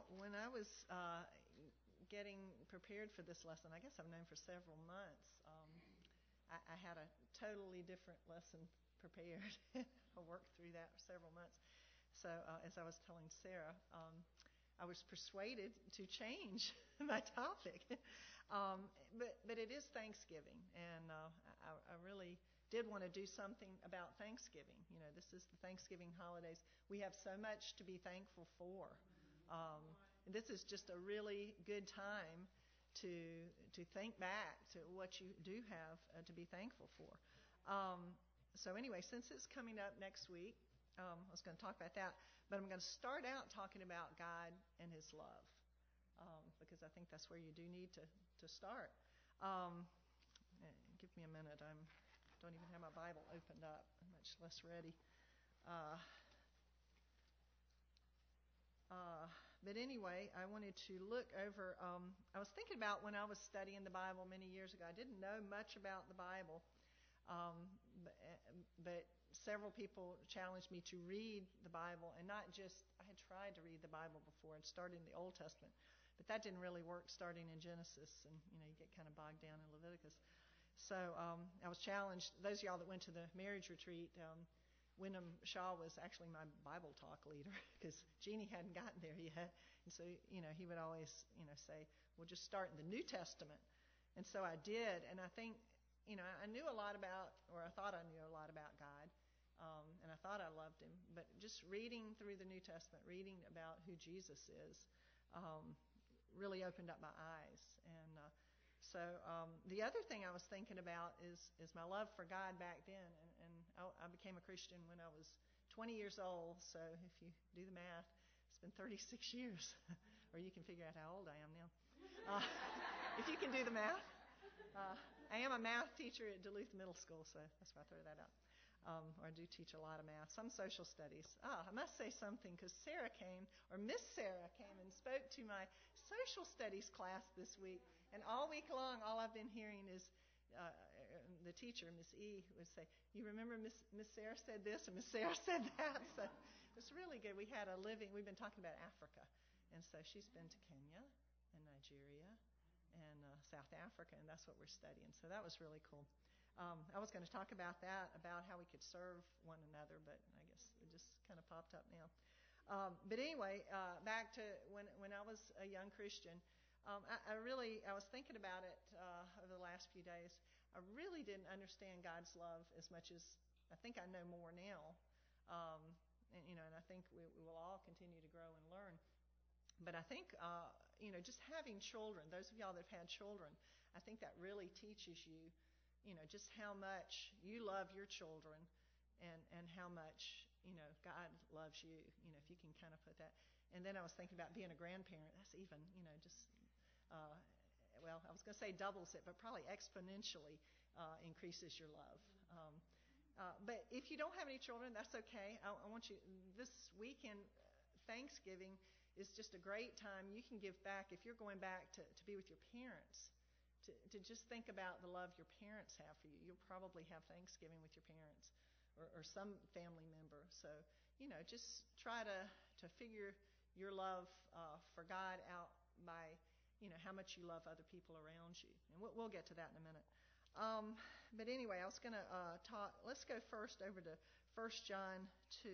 when I was getting prepared for this lesson, I guess I've known for several months, I had a totally different lesson prepared. I worked through that for several months. So as I was telling Sarah, I was persuaded to change my topic. But it is Thanksgiving, and I really did want to do something about Thanksgiving. You know, this is the Thanksgiving holidays. We have so much to be thankful for. And this is just a really good time to think back to what you do have to be thankful for. So anyway, since it's coming up next week, I was going to talk about that, but I'm going to start out talking about God and His love, because I think that's where you do need to start. Give me a minute. I don't even have my Bible opened up, much less ready. But anyway, I wanted to look over, I was thinking about when I was studying the Bible many years ago. I didn't know much about the Bible, but several people challenged me to read the Bible, and not just, I had tried to read the Bible before and started in the Old Testament, but that didn't really work starting in Genesis, and you get kind of bogged down in Leviticus. So I was challenged. Those of y'all that went to the marriage retreat, Wyndham Shaw was actually my Bible talk leader, because Jeannie hadn't gotten there yet. And so, he would always, say, we'll just start in the New Testament. And so I did. And I think, I knew a lot about, or I thought I knew a lot about God. And I thought I loved Him. But just reading through the New Testament, reading about who Jesus is, really opened up my eyes. And so the other thing I was thinking about is my love for God back then. And I became a Christian when I was 20 years old. So if you do the math, it's been 36 years. Or you can figure out how old I am now. If you can do the math. I am a math teacher at Duluth Middle School, so that's why I throw that out. Or I do teach a lot of math, some social studies. I must say something, because Miss Sarah came and spoke to my social studies class this week. And all week long, all I've been hearing is the teacher, Miss E, would say, you remember Miss Sarah said this and Miss Sarah said that. So it was really good. We've been talking about Africa. And so she's been to Kenya and Nigeria and South Africa, and that's what we're studying. So that was really cool. I was going to talk about that, about how we could serve one another, but I guess it just kind of popped up now. But anyway, back to when I was a young Christian, I was thinking about it over the last few days. I really didn't understand God's love as much as I think I know more now. And I think we will all continue to grow and learn. But I think, just having children, those of y'all that have had children, I think that really teaches you, just how much you love your children and how much, God loves you, if you can kind of put that. And then I was thinking about being a grandparent. That's even, I was going to say doubles it, but probably exponentially increases your love. But if you don't have any children, that's okay. I want you, this weekend, Thanksgiving is just a great time. You can give back, if you're going back to be with your parents, to just think about the love your parents have for you. You'll probably have Thanksgiving with your parents or some family member. So, just try to figure your love for God out by, how much you love other people around you. And we'll get to that in a minute. But anyway, I was going to let's go first over to 1 John 2.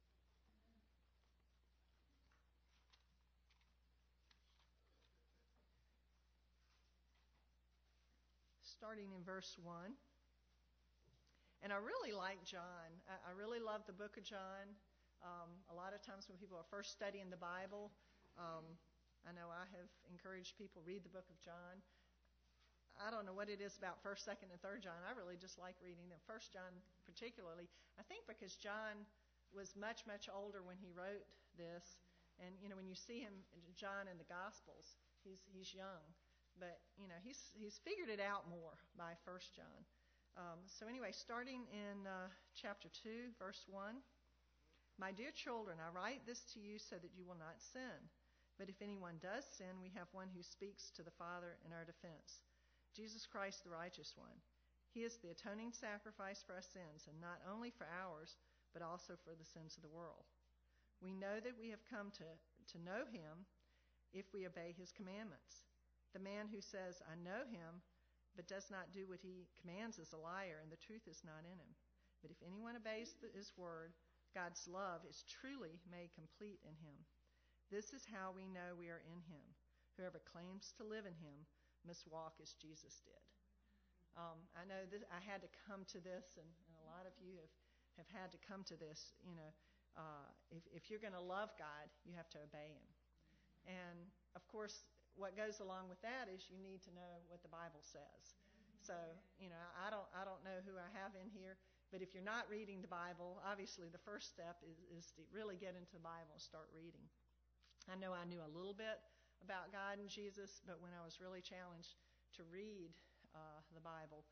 Starting in verse 1. And I really like John. I really love the book of John. A lot of times when people are first studying the Bible, I know I have encouraged people read the book of John. I don't know what it is about 1st, 2nd, and 3rd John. I really just like reading them. 1 John particularly. I think because John was much, much older when he wrote this. And, when you see him, John in the Gospels, he's young. But, he's figured it out more by 1 John. So anyway, starting in chapter 2, verse 1. My dear children, I write this to you so that you will not sin. But if anyone does sin, we have one who speaks to the Father in our defense, Jesus Christ, the righteous one. He is the atoning sacrifice for our sins, and not only for ours, but also for the sins of the world. We know that we have come to know him if we obey his commandments. The man who says, I know him, but does not do what he commands is a liar, and the truth is not in him. But if anyone obeys his word, God's love is truly made complete in him. This is how we know we are in him. Whoever claims to live in him must walk as Jesus did. I know that I had to come to this, and a lot of you have had to come to this. If you're going to love God, you have to obey him. And, of course, what goes along with that is you need to know what the Bible says. So, I don't know who I have in here, but if you're not reading the Bible, obviously the first step is to really get into the Bible and start reading. I know I knew a little bit about God and Jesus, but when I was really challenged to read the Bible,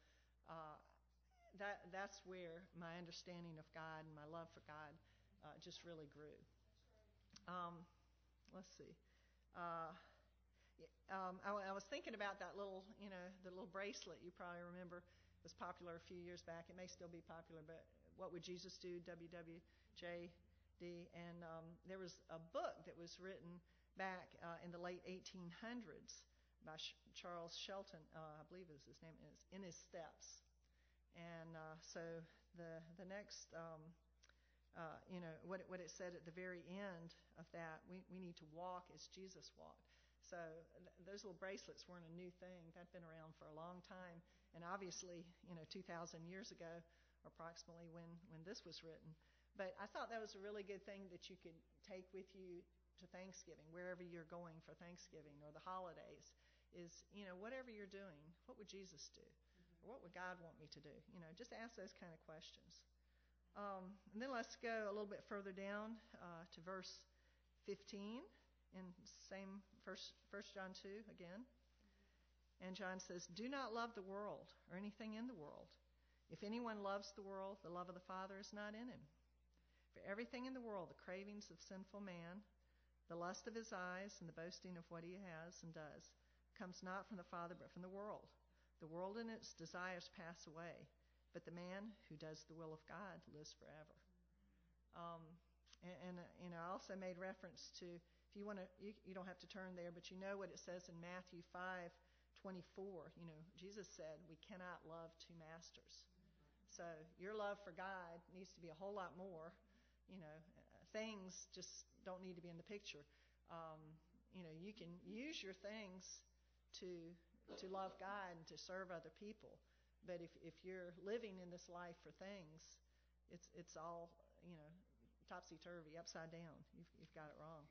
that's where my understanding of God and my love for God just really grew. Let's see. I was thinking about that little, the little bracelet you probably remember was popular a few years back. It may still be popular, but What Would Jesus Do? WWJD. And there was a book that was written back in the late 1800s by Charles Shelton, I believe is his name, is In His Steps. And so the next, what it said at the very end of that, we need to walk as Jesus walked. So those little bracelets weren't a new thing. That'd been around for a long time. And obviously, 2,000 years ago, approximately when this was written. But I thought that was a really good thing that you could take with you to Thanksgiving, wherever you're going for Thanksgiving or the holidays, is, whatever you're doing, what would Jesus do? Or what would God want me to do? Just ask those kind of questions. And then let's go a little bit further down to verse 15 in same 1 John 2 again. And John says, do not love the world or anything in the world. If anyone loves the world, the love of the Father is not in him. For everything in the world, the cravings of sinful man, the lust of his eyes, and the boasting of what he has and does, comes not from the Father but from the world. The world and its desires pass away, but the man who does the will of God lives forever. I also made reference to, if you want to, you don't have to turn there, but you know what it says in Matthew 5:24. Jesus said we cannot love two masters. So your love for God needs to be a whole lot more. Things just don't need to be in the picture. You can use your things to love God and to serve other people. But if you're living in this life for things, it's all, topsy-turvy, upside down. You've got it wrong.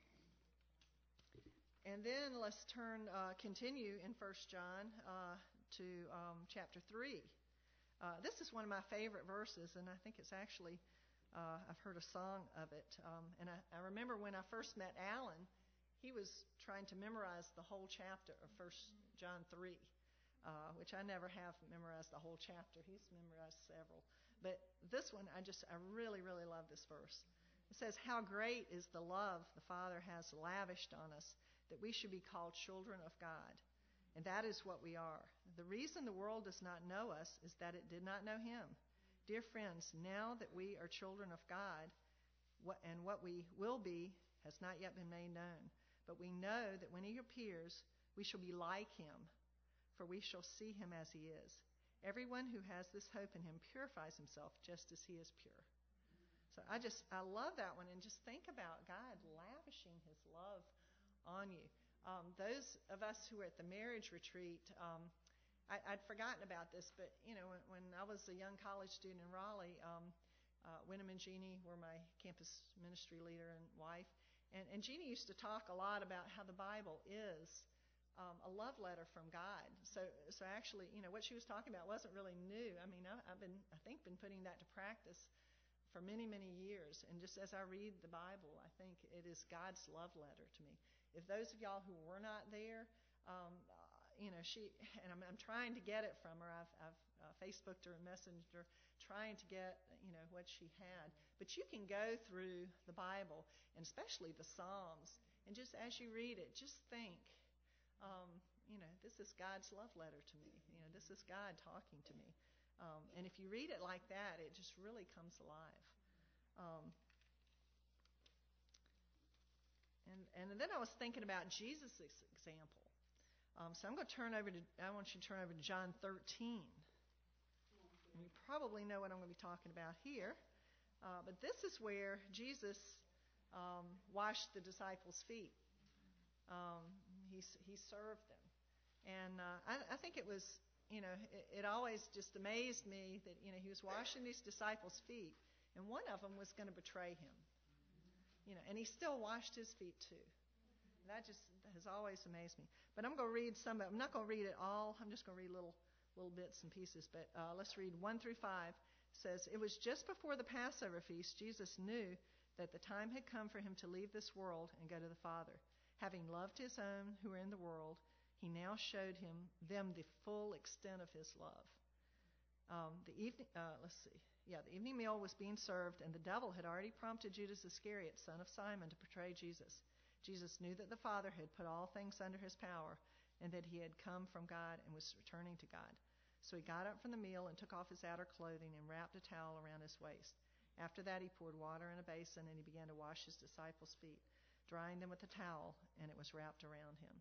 And then let's continue in 1 John to chapter 3. This is one of my favorite verses, and I think it's actually, I've heard a song of it. And I remember when I first met Alan, he was trying to memorize the whole chapter of 1 John 3, which I never have memorized the whole chapter. He's memorized several. But this one, I really, really love this verse. It says, how great is the love the Father has lavished on us, that we should be called children of God. And that is what we are. The reason the world does not know us is that it did not know him. Dear friends, now that we are children of God, and what we will be has not yet been made known. But we know that when he appears, we shall be like him, for we shall see him as he is. Everyone who has this hope in him purifies himself just as he is pure. So I love that one, and just think about God lavishing his love on you. Those of us who were at the marriage retreat, I'd forgotten about this, but when I was a young college student in Raleigh, Wyndham and Jeannie were my campus ministry leader and wife, and Jeannie used to talk a lot about how the Bible is a love letter from God. So actually, what she was talking about wasn't really new. I mean, I've been putting that to practice for many, many years. And just as I read the Bible, I think it is God's love letter to me. If those of y'all who were not there, she, and I'm trying to get it from her. I've Facebooked her and messaged her, trying to get, what she had. But you can go through the Bible, and especially the Psalms, and just as you read it, just think, this is God's love letter to me. This is God talking to me. And if you read it like that, it just really comes alive. And and then I was thinking about Jesus' example. So I want you to turn over to John 13. And you probably know what I'm going to be talking about here. But this is where Jesus washed the disciples' feet. He served them. And I think it was, it always just amazed me that, he was washing these disciples' feet, and one of them was going to betray him. And he still washed his feet too. That just has always amazed me. But I'm going to read some of it. I'm not going to read it all. I'm just going to read little bits and pieces. But let's read 1 through 5. It says, "It was just before the Passover feast. Jesus knew that the time had come for him to leave this world and go to the Father. Having loved his own who were in the world, he now showed them the full extent of his love. The evening meal was being served, and the devil had already prompted Judas Iscariot, son of Simon, to betray Jesus. Jesus knew that the Father had put all things under his power, and that he had come from God and was returning to God. So he got up from the meal and took off his outer clothing and wrapped a towel around his waist. After that, he poured water in a basin, and he began to wash his disciples' feet, drying them with the towel, and it was wrapped around him."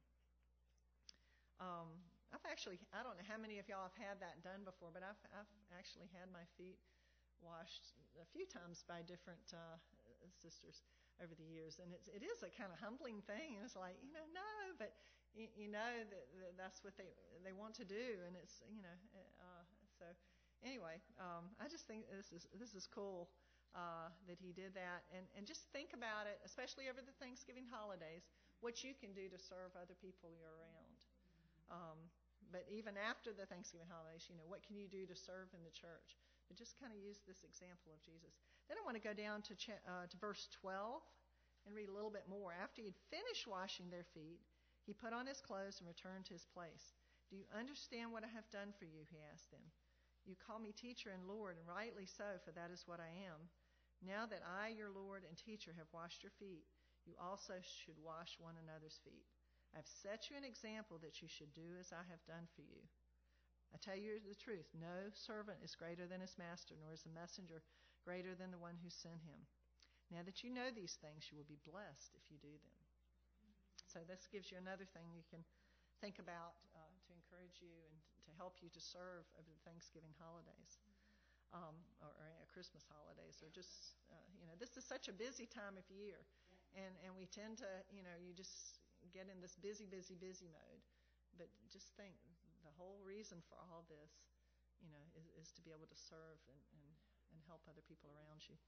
I don't know how many of y'all have had that done before, but I've actually had my feet washed a few times by different sisters over the years, and it is a kind of humbling thing. It's like, no, but that's what they want to do, and it's so anyway, I just think this is cool that he did that, and just think about it, especially over the Thanksgiving holidays, what you can do to serve other people you're around. But even after the Thanksgiving holidays, what can you do to serve in the church? But just kind of use this example of Jesus. Then I want to go down to verse 12 and read a little bit more. After he'd finished washing their feet, he put on his clothes and returned to his place. "Do you understand what I have done for you?" he asked them. "You call me teacher and Lord, and rightly so, for that is what I am. Now that I, your Lord and teacher, have washed your feet, you also should wash one another's feet. I've set you an example that you should do as I have done for you. I tell you the truth, no servant is greater than his master, nor is the messenger greater than the one who sent him. Now that you know these things, you will be blessed if you do them." So this gives you another thing you can think about to encourage you and to help you to serve over the Thanksgiving holidays or Christmas holidays, or just, this is such a busy time of year. And we tend to, you just get in this busy mode. But just think, the whole reason for all this, is to be able to serve and help other people around you.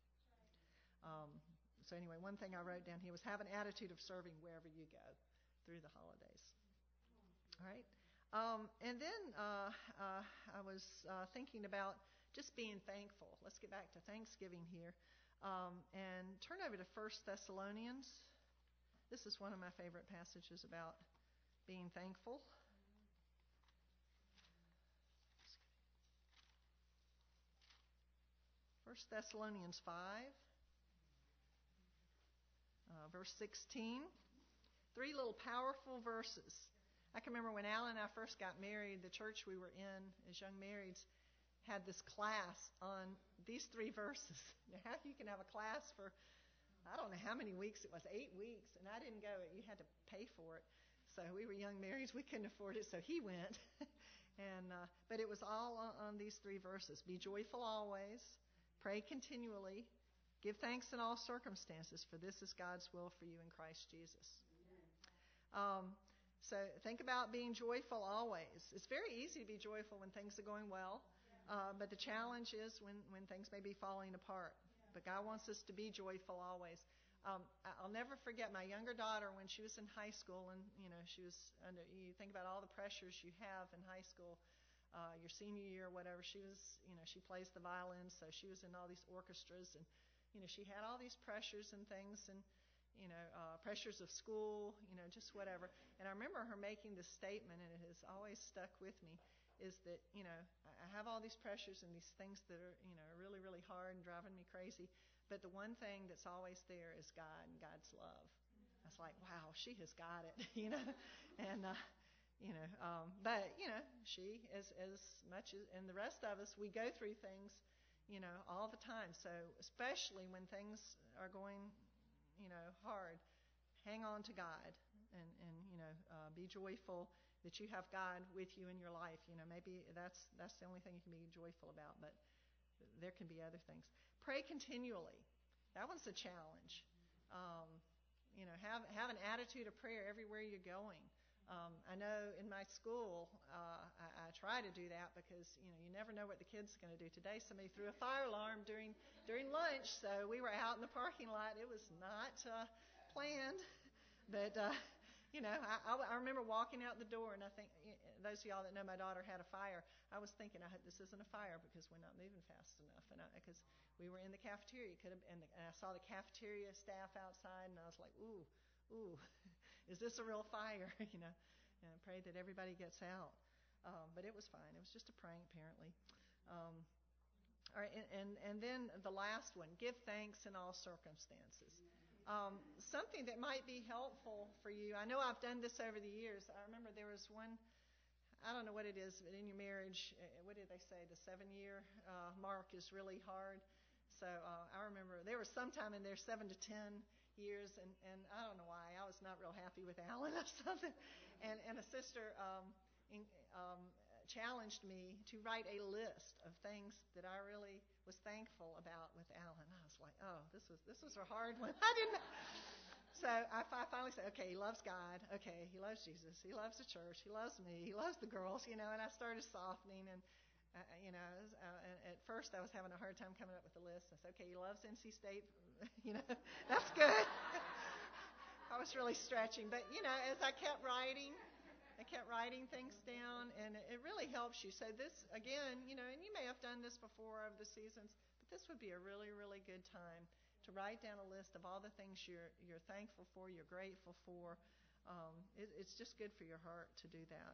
So anyway, one thing I wrote down here was have an attitude of serving wherever you go through the holidays. All right. And then I was thinking about just being thankful. Let's get back to Thanksgiving here. And turn over to 1 Thessalonians. This is one of my favorite passages about being thankful. 1 Thessalonians 5, verse 16. 3 little powerful verses. I can remember when Alan and I first got married, the church we were in as young marrieds had this class on these 3 verses. Now, how you can have a class for, I don't know how many weeks it was, 8 weeks, and I didn't go. You had to pay for it. So we were young marrieds. We couldn't afford it, so he went. But it was all on these 3 verses. Be joyful always. Pray continually. Give thanks in all circumstances, for this is God's will for you in Christ Jesus. So think about being joyful always. It's very easy to be joyful when things are going well, but the challenge is when things may be falling apart. But God wants us to be joyful always. I'll never forget my younger daughter when she was in high school, and she was under. You think about all the pressures you have in high school. Your senior year or whatever, she was, she plays the violin, so she was in all these orchestras, and she had all these pressures and things, and pressures of school, just whatever. And I remember her making this statement, and it has always stuck with me, is that, I have all these pressures and these things that are, really, really hard and driving me crazy, but the one thing that's always there is God and God's love. I was like, wow, she has got it, and, but, she, as much as, and the rest of us, we go through things, all the time. So especially when things are going, hard, hang on to God and be joyful that you have God with you in your life. Maybe that's the only thing you can be joyful about, but there can be other things. Pray continually. That one's a challenge. Have an attitude of prayer everywhere you're going. I know in my school, I try to do that because you never know what the kids are going to do. Today, somebody threw a fire alarm during lunch, so we were out in the parking lot. It was not planned, but I remember walking out the door, and I think those of y'all that know my daughter had a fire. I was thinking, I hope this isn't a fire because we're not moving fast enough, and because we were in the cafeteria, and I saw the cafeteria staff outside, and I was like, ooh. Is this a real fire? And I pray that everybody gets out. But it was fine. It was just a prank, apparently. All right, and then the last one, give thanks in all circumstances. Something that might be helpful for you. I know I've done this over the years. I remember there was one, I don't know what it is, but in your marriage, what did they say? The 7-year mark is really hard. So I remember there was some time in there, 7 to 10 years, and I don't know why. I was not real happy with Alan or something. And a sister challenged me to write a list of things that I really was thankful about with Alan. I was like, oh, this was a hard one. I didn't. So I finally said, okay, he loves God. Okay, he loves Jesus. He loves the church. He loves me. He loves the girls. And I started softening and. At first I was having a hard time coming up with a list. I said, okay, he loves NC State. That's good. I was really stretching. But, as I kept writing things down, and it really helps you. So this, again, and you may have done this before over the seasons, but this would be a really, really good time to write down a list of all the things you're thankful for, you're grateful for. It's just good for your heart to do that.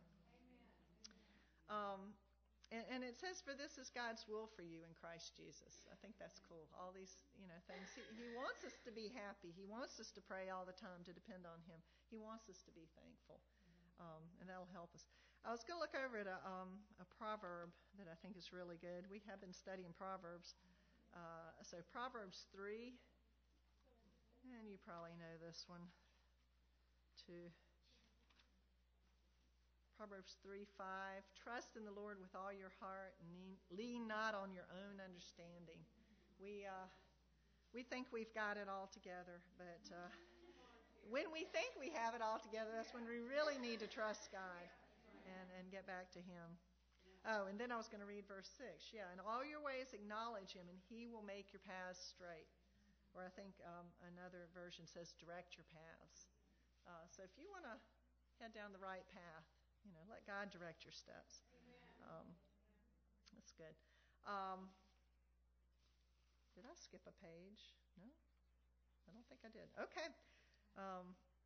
Amen. And it says, for this is God's will for you in Christ Jesus. I think that's cool. All these, things. He wants us to be happy. He wants us to pray all the time, to depend on Him. He wants us to be thankful. And that'll help us. I was going to look over at a proverb that I think is really good. We have been studying Proverbs. So Proverbs 3, and you probably know this one too. Proverbs 3:5, trust in the Lord with all your heart and lean not on your own understanding. We think we've got it all together, but when we think we have it all together, that's when we really need to trust God and get back to Him. Oh, and then I was going to read verse 6. Yeah, in all your ways acknowledge Him, and He will make your paths straight. Or I think another version says direct your paths. So if you want to head down the right path, let God direct your steps. That's good. Did I skip a page? No? I don't think I did. Okay. I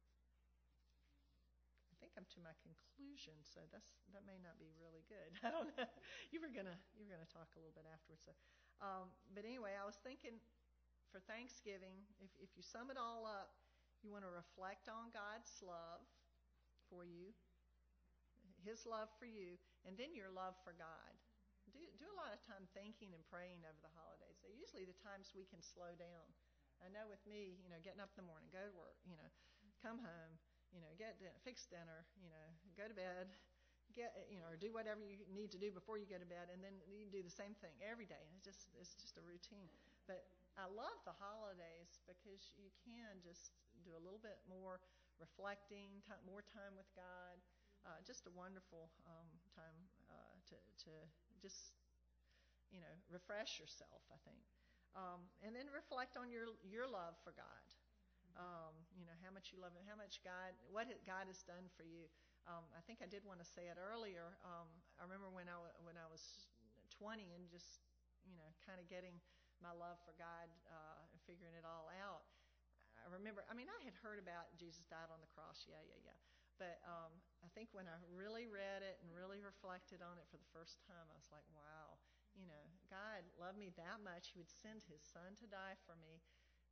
think I'm to my conclusion, so that may not be really good. I don't know. You were gonna talk a little bit afterwards. So, but anyway, I was thinking for Thanksgiving, if you sum it all up, you want to reflect on God's love for you, His love for you, and then your love for God. Do a lot of time thinking and praying over the holidays. They're usually the times we can slow down. I know with me, getting up in the morning, go to work, come home, fix dinner, go to bed, or do whatever you need to do before you go to bed, and then you do the same thing every day. And it's just a routine. But I love the holidays because you can just do a little bit more reflecting, more time with God. Just a wonderful time to just refresh yourself, I think, and then reflect on your love for God. How much you love Him, what God has done for you. I think I did want to say it earlier. I remember when I was 20 and just kind of getting my love for God, and figuring it all out. I remember. I had heard about Jesus died on the cross. Yeah. But I think when I really read it and really reflected on it for the first time, I was like, wow, God loved me that much. He would send His Son to die for me.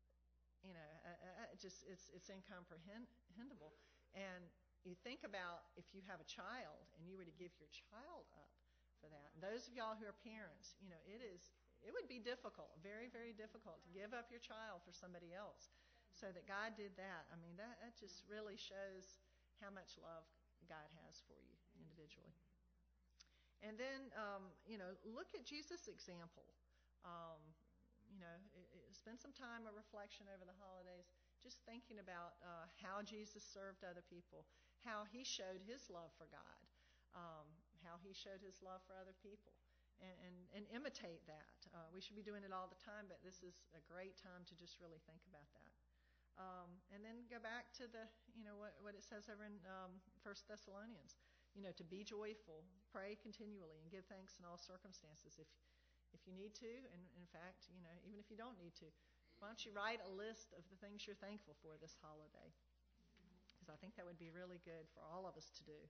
It's incomprehensible. And you think about if you have a child and you were to give your child up for that. And those of y'all who are parents, it would be difficult, very, very difficult to give up your child for somebody else. So that God did that, I mean, that just really shows how much love God has for you individually. And then, look at Jesus' example. Um, spend some time of reflection over the holidays, just thinking about how Jesus served other people, how he showed his love for God, how he showed his love for other people, and imitate that. We should be doing it all the time, but this is a great time to just really think about that. And then go back to what it says over in 1 Thessalonians, to be joyful, pray continually, and give thanks in all circumstances. If you need to, and in fact, even if you don't need to, why don't you write a list of the things you're thankful for this holiday? Because I think that would be really good for all of us to do.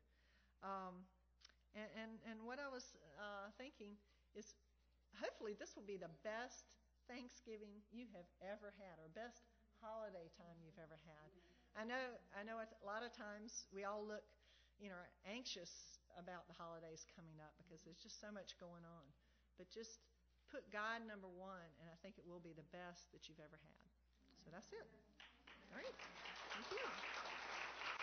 And what I was thinking is, hopefully this will be the best Thanksgiving you have ever had, or best holiday time you've ever had. I know a lot of times we all look, anxious about the holidays coming up because there's just so much going on. But just put God number one, and I think it will be the best that you've ever had. So that's it. All right. Thank you.